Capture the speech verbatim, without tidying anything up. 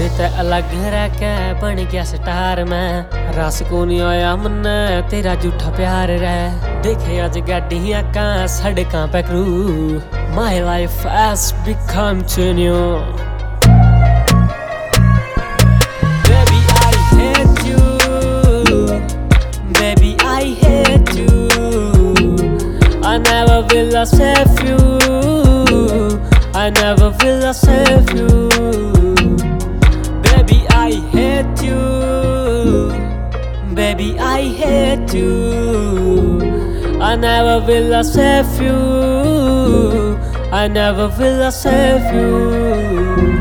तेरे ते अलग रह के बन गया स्टार मैं। रस को नहीं आया मन तेरा झूठा प्यार रह। देखे अज गड्डियां का सड़कां पे क्रू। My life has become too new। Baby I hate you, baby I hate you। I never will save you, I never will save you। Baby I hate you, baby I hate you। I never will save you, I never will save you।